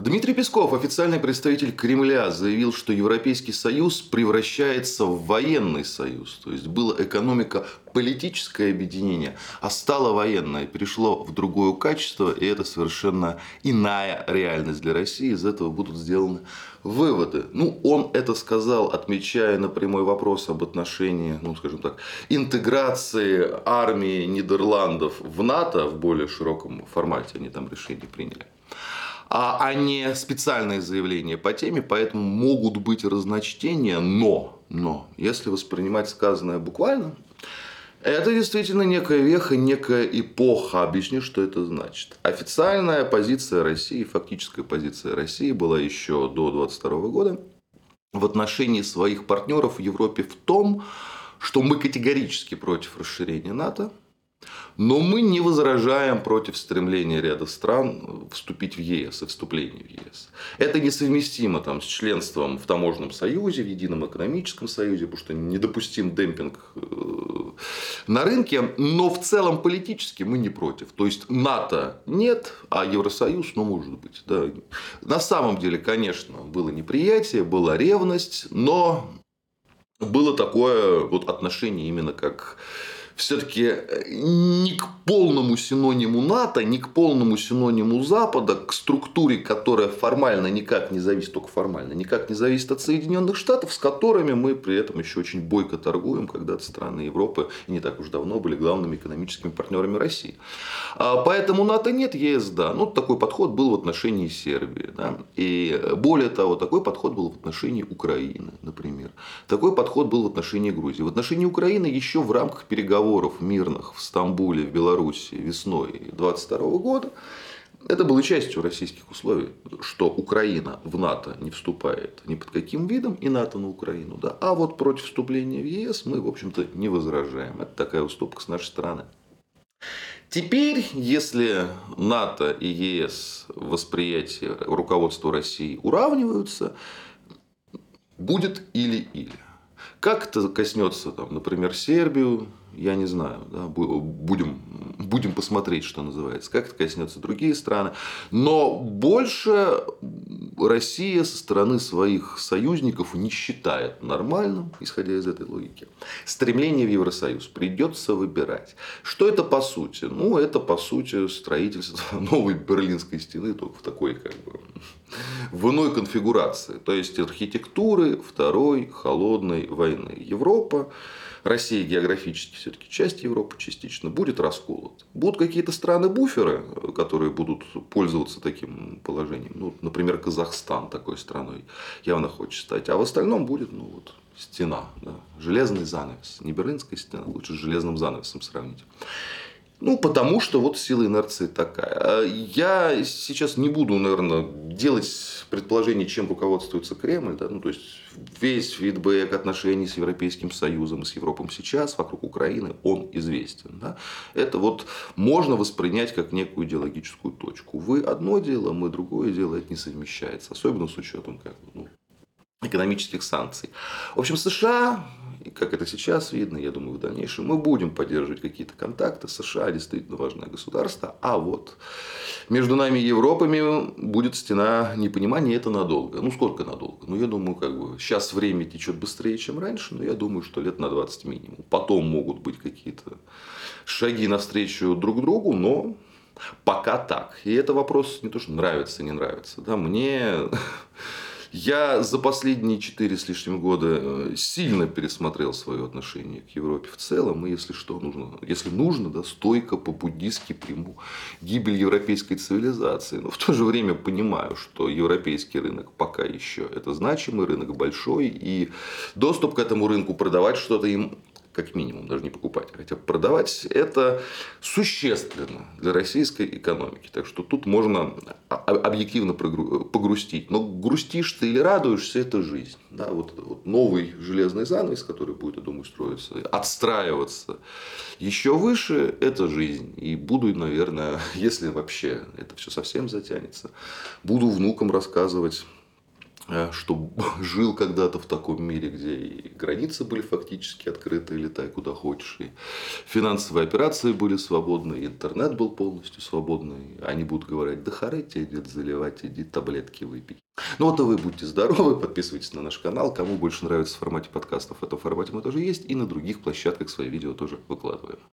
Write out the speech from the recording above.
Дмитрий Песков, официальный представитель Кремля, заявил, что Европейский Союз превращается в военный союз. То есть было экономико-политическое объединение, а стало военное, перешло в другое качество, и это совершенно иная реальность для России. Из этого будут сделаны выводы. Он это сказал, отмечая на прямой вопрос об отношении, скажем так, интеграции армии Нидерландов в НАТО в более широком формате. Они там решение приняли. А не специальные заявления по теме, поэтому могут быть разночтения, но если воспринимать сказанное буквально, это действительно некая веха, некая эпоха. Объясню, что это значит. Официальная позиция России, фактическая позиция России была еще до 2022 года в отношении своих партнеров в Европе в том, что мы категорически против расширения НАТО. Но мы не возражаем против стремления ряда стран вступить в ЕС и вступления в ЕС. Это несовместимо с членством в таможенном союзе, в едином экономическом союзе, потому что недопустим демпинг на рынке. Но в целом политически мы не против. То есть НАТО нет, а Евросоюз, может быть. Да. На самом деле, конечно, было неприятие, была ревность, но было такое отношение именно как... Все-таки не к полному синониму НАТО, не к полному синониму Запада, к структуре, которая формально никак не зависит, только формально, никак не зависит от Соединенных Штатов, с которыми мы при этом еще очень бойко торгуем, когда-то страны Европы и не так уж давно были главными экономическими партнерами России. Поэтому НАТО нет, ЕС да. Такой подход был в отношении Сербии. Да? И более того, такой подход был в отношении Украины, например. Такой подход был в отношении Грузии. В отношении Украины еще в рамках переговоров мирных в Стамбуле, в Беларуси весной 2022 года. Это было частью российских условий, что Украина в НАТО не вступает ни под каким видом, и НАТО на Украину. Да. А вот против вступления в ЕС мы, в общем-то, не возражаем. Это такая уступка с нашей стороны. Теперь, если НАТО и ЕС в восприятии руководства России уравниваются, будет или-или. Как это коснется, например, Сербию, я не знаю. Да? Будем посмотреть, что называется. Как это коснется другие страны. Но больше Россия со стороны своих союзников не считает нормальным, исходя из этой логики, стремление в Евросоюз. Придется выбирать. Что это по сути? Это по сути строительство новой Берлинской стены, только в такой в иной конфигурации. То есть архитектуры Второй холодной войны. Европа, Россия географически все-таки часть Европы частично, будет расколота. Будут какие-то страны-буферы, которые будут пользоваться таким положением. Например, Казахстан такой страной явно хочет стать. А в остальном будет стена, да, железный занавес. Не Берлинская стена, лучше с железным занавесом сравнить. Потому что сила инерции такая. Я сейчас не буду, наверное, делать предположений, чем руководствуется Кремль. Да? То есть весь фидбэк отношений с Европейским Союзом и с Европой сейчас вокруг Украины, он известен. Да? Это можно воспринять как некую идеологическую точку. Вы одно дело, мы другое дело, это не совмещается. Особенно с учетом экономических санкций. В общем, США, как это сейчас видно, я думаю, в дальнейшем мы будем поддерживать какие-то контакты. США действительно важное государство. А между нами и Европами будет стена непонимания, это надолго. Сколько надолго? Я думаю, сейчас время течет быстрее, чем раньше, но я думаю, что лет на 20 минимум. Потом могут быть какие-то шаги навстречу друг другу, но пока так. И это вопрос не то, что нравится, не нравится. Да, я за последние 4 с лишним года сильно пересмотрел свое отношение к Европе в целом. И если нужно, стойко по-буддистски приму гибель европейской цивилизации. Но в то же время понимаю, что европейский рынок пока еще это значимый рынок, большой. И доступ к этому рынку, продавать что-то им, как минимум, даже не покупать, хотя продавать, это существенно для российской экономики. Так что тут можно объективно погрустить. Но грустишь ты или радуешься, это жизнь. Да, новый железный занавес, который будет, я думаю, строиться, отстраиваться еще выше, это жизнь. И буду, наверное, если вообще это все совсем затянется, буду внукам рассказывать что жил когда-то в таком мире, где и границы были фактически открыты, летай куда хочешь, и финансовые операции были свободны, и интернет был полностью свободный. Они будут говорить: да харе тебе, дед, заливать, иди таблетки выпей. Ну вот и вы будьте здоровы, подписывайтесь на наш канал. Кому больше нравится в формате подкастов, в этом формате мы тоже есть, и на других площадках свои видео тоже выкладываем.